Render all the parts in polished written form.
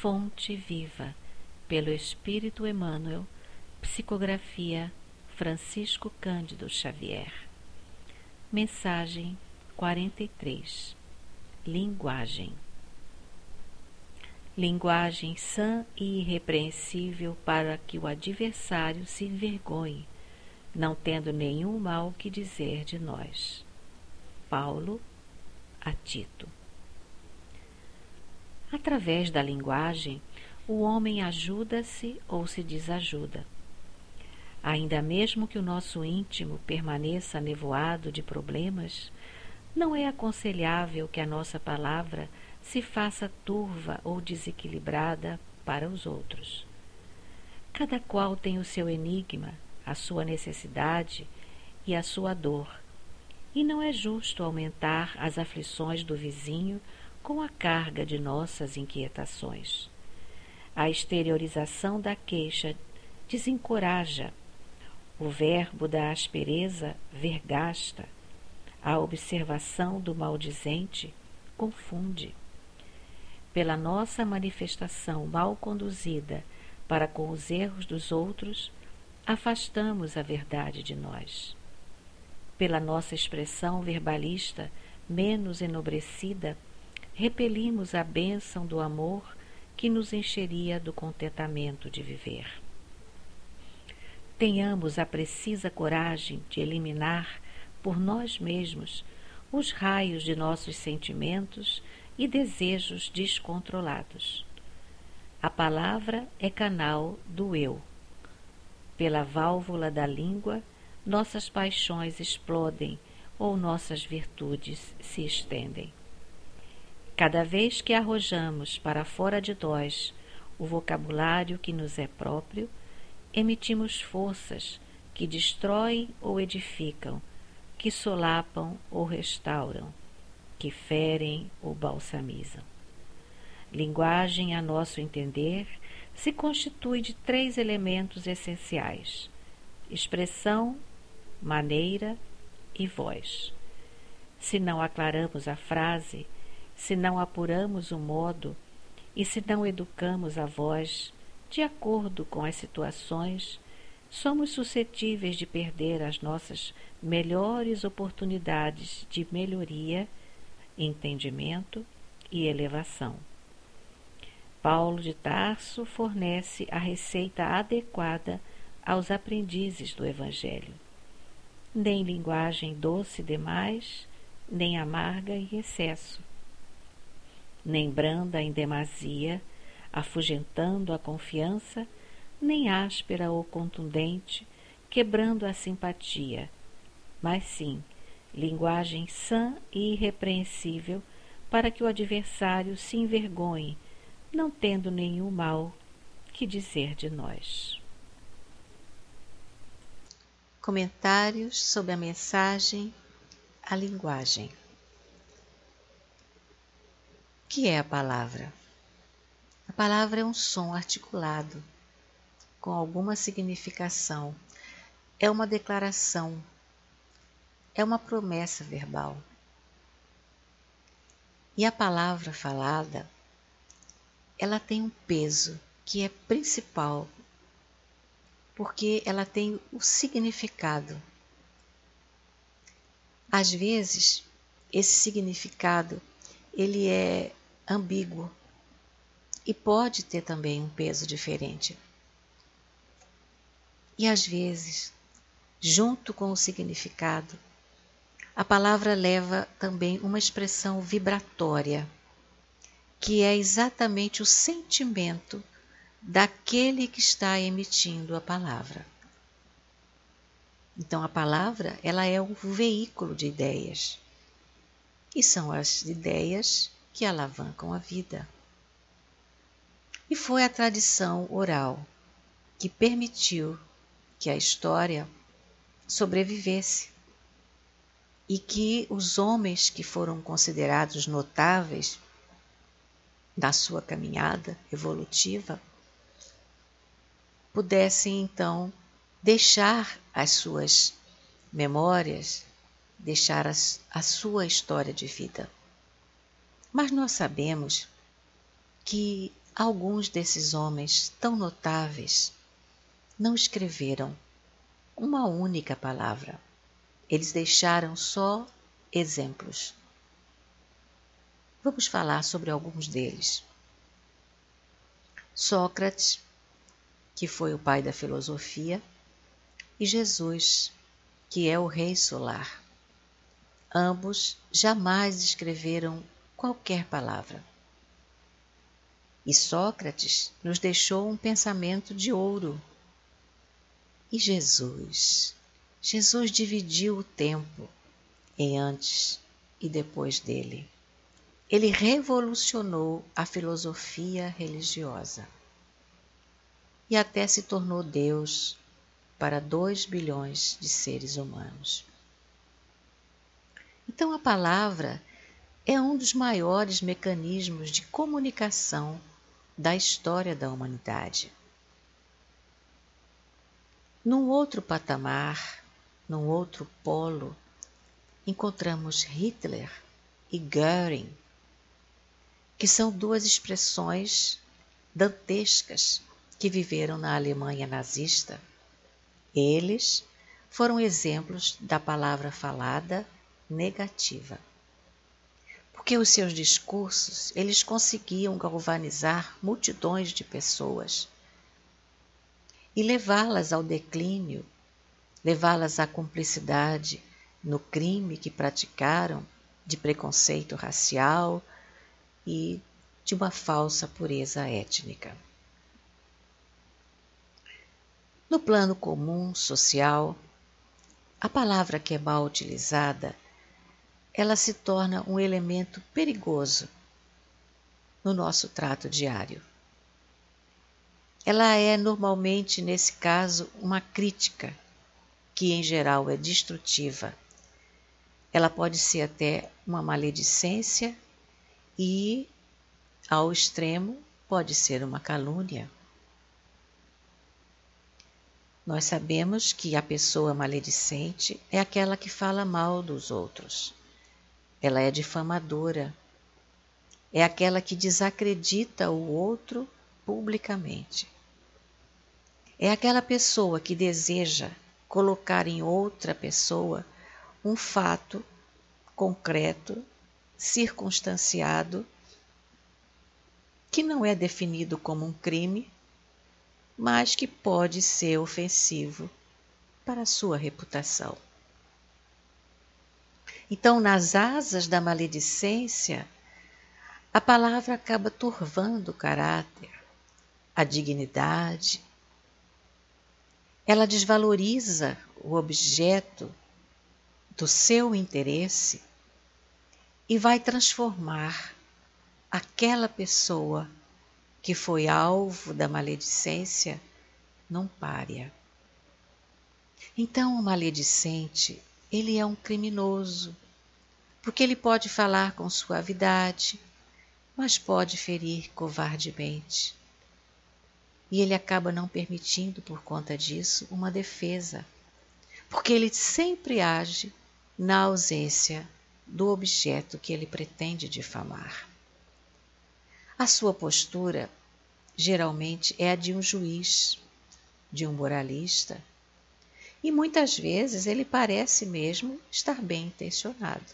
Fonte Viva, pelo Espírito Emmanuel, psicografia Francisco Cândido Xavier. Mensagem 43. Linguagem. Linguagem sã e irrepreensível para que o adversário se envergonhe, não tendo nenhum mal que dizer de nós. Paulo a Tito. Através da linguagem, o homem ajuda-se ou se desajuda. Ainda mesmo que o nosso íntimo permaneça nevoado de problemas, não é aconselhável que a nossa palavra se faça turva ou desequilibrada para os outros. Cada qual tem o seu enigma, a sua necessidade e a sua dor, e não é justo aumentar as aflições do vizinho com a carga de nossas inquietações. A exteriorização da queixa desencoraja, o verbo da aspereza vergasta, a observação do maldizente confunde. Pela nossa manifestação mal conduzida para com os erros dos outros, afastamos a verdade de nós. Pela nossa expressão verbalista menos enobrecida, repelimos a bênção do amor que nos encheria do contentamento de viver. Tenhamos a precisa coragem de eliminar por nós mesmos os raios de nossos sentimentos e desejos descontrolados. A palavra é canal do eu. Pela válvula da língua, nossas paixões explodem ou nossas virtudes se estendem. Cada vez que arrojamos para fora de nós o vocabulário que nos é próprio, emitimos forças que destroem ou edificam, que solapam ou restauram, que ferem ou balsamizam. Linguagem, a nosso entender, se constitui de 3 elementos essenciais: expressão, maneira e voz. Se não aclaramos a frase, se não apuramos o modo e se não educamos a voz de acordo com as situações, somos suscetíveis de perder as nossas melhores oportunidades de melhoria, entendimento e elevação. Paulo de Tarso fornece a receita adequada aos aprendizes do Evangelho. Nem linguagem doce demais, nem amarga em excesso, nem branda em demasia, afugentando a confiança, nem áspera ou contundente, quebrando a simpatia, mas sim linguagem sã e irrepreensível para que o adversário se envergonhe, não tendo nenhum mal que dizer de nós. Comentários sobre a mensagem A Linguagem. O que é a palavra? A palavra é um som articulado, com alguma significação. É uma declaração, é uma promessa verbal. E a palavra falada, ela tem um peso que é principal, porque ela tem o significado. Às vezes, esse significado, ele é ambíguo e pode ter também um peso diferente. E às vezes, junto com o significado, a palavra leva também uma expressão vibratória, que é exatamente o sentimento daquele que está emitindo a palavra. Então a palavra, ela é um veículo de ideias, e são as ideias que alavancam a vida. E foi a tradição oral que permitiu que a história sobrevivesse e que os homens que foram considerados notáveis na sua caminhada evolutiva pudessem então deixar as suas memórias, deixar a sua história de vida. Mas nós sabemos que alguns desses homens tão notáveis não escreveram uma única palavra. Eles deixaram só exemplos. Vamos falar sobre alguns deles. Sócrates, que foi o pai da filosofia, e Jesus, que é o rei solar. Ambos jamais escreveram qualquer palavra. E Sócrates nos deixou um pensamento de ouro. E Jesus? Jesus dividiu o tempo em antes e depois dele. Ele revolucionou a filosofia religiosa e até se tornou Deus para 2 bilhões de seres humanos. Então a palavra é um dos maiores mecanismos de comunicação da história da humanidade. Num outro patamar, num outro polo, encontramos Hitler e Göring, que são duas expressões dantescas que viveram na Alemanha nazista. Eles foram exemplos da palavra falada negativa. Porque os seus discursos, eles conseguiam galvanizar multidões de pessoas e levá-las ao declínio, levá-las à cumplicidade no crime que praticaram de preconceito racial e de uma falsa pureza étnica. No plano comum, social, a palavra que é mal utilizada, ela se torna um elemento perigoso no nosso trato diário. Ela é normalmente, nesse caso, uma crítica, que em geral é destrutiva. Ela pode ser até uma maledicência e, ao extremo, pode ser uma calúnia. Nós sabemos que a pessoa maledicente é aquela que fala mal dos outros. Ela é difamadora. É aquela que desacredita o outro publicamente. É aquela pessoa que deseja colocar em outra pessoa um fato concreto, circunstanciado, que não é definido como um crime, mas que pode ser ofensivo para a sua reputação. Então, nas asas da maledicência, a palavra acaba turvando o caráter, a dignidade. Ela desvaloriza o objeto do seu interesse e vai transformar aquela pessoa que foi alvo da maledicência num pária. Então, o maledicente, ele é um criminoso, porque ele pode falar com suavidade, mas pode ferir covardemente. E ele acaba não permitindo, por conta disso, uma defesa, porque ele sempre age na ausência do objeto que ele pretende difamar. A sua postura, geralmente, é a de um juiz, de um moralista, e muitas vezes ele parece mesmo estar bem intencionado.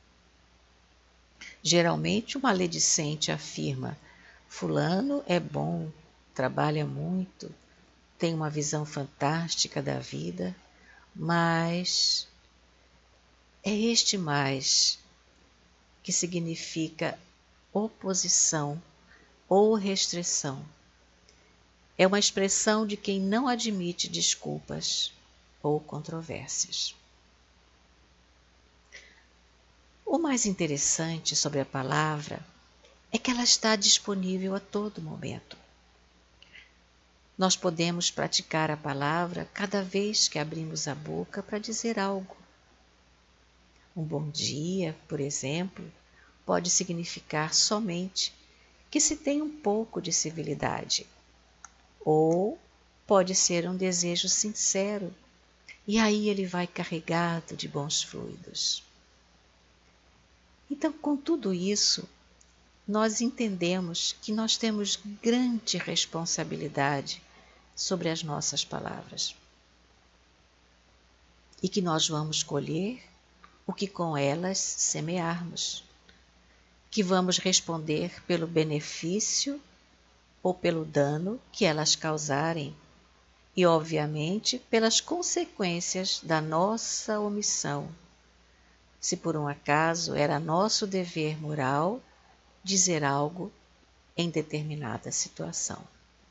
Geralmente o maledicente afirma: fulano é bom, trabalha muito, tem uma visão fantástica da vida, mas é este mais que significa oposição ou restrição. É uma expressão de quem não admite desculpas ou controvérsias. O mais interessante sobre a palavra é que ela está disponível a todo momento. Nós podemos praticar a palavra cada vez que abrimos a boca para dizer algo. Um bom dia, por exemplo, pode significar somente que se tem um pouco de civilidade, ou pode ser um desejo sincero, e aí ele vai carregado de bons fluidos. Então, com tudo isso, nós entendemos que nós temos grande responsabilidade sobre as nossas palavras e que nós vamos colher o que com elas semearmos, que vamos responder pelo benefício ou pelo dano que elas causarem e, obviamente, pelas consequências da nossa omissão, se por um acaso era nosso dever moral dizer algo em determinada situação.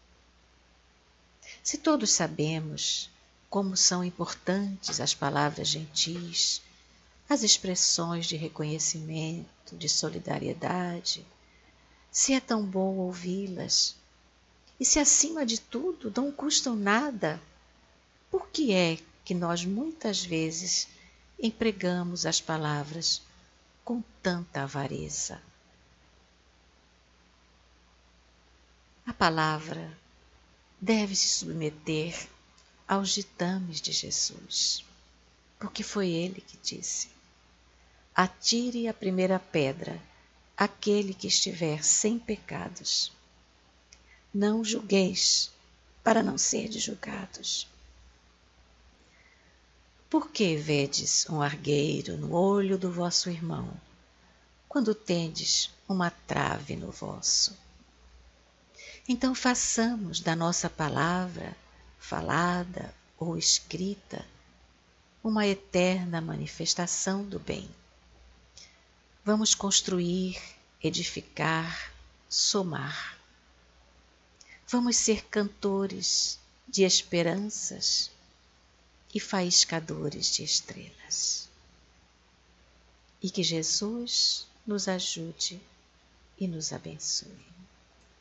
Se todos sabemos como são importantes as palavras gentis, as expressões de reconhecimento, de solidariedade, se é tão bom ouvi-las, e se acima de tudo não custam nada, por que é que nós muitas vezes empregamos as palavras com tanta avareza? A palavra deve se submeter aos ditames de Jesus, porque foi ele que disse: atire a primeira pedra aquele que estiver sem pecados. Não julgueis, para não serdes julgados. Por que vedes um argueiro no olho do vosso irmão, quando tendes uma trave no vosso? Então façamos da nossa palavra, falada ou escrita, uma eterna manifestação do bem. Vamos construir, edificar, somar. Vamos ser cantores de esperanças e faiscadores de estrelas. E que Jesus nos ajude e nos abençoe.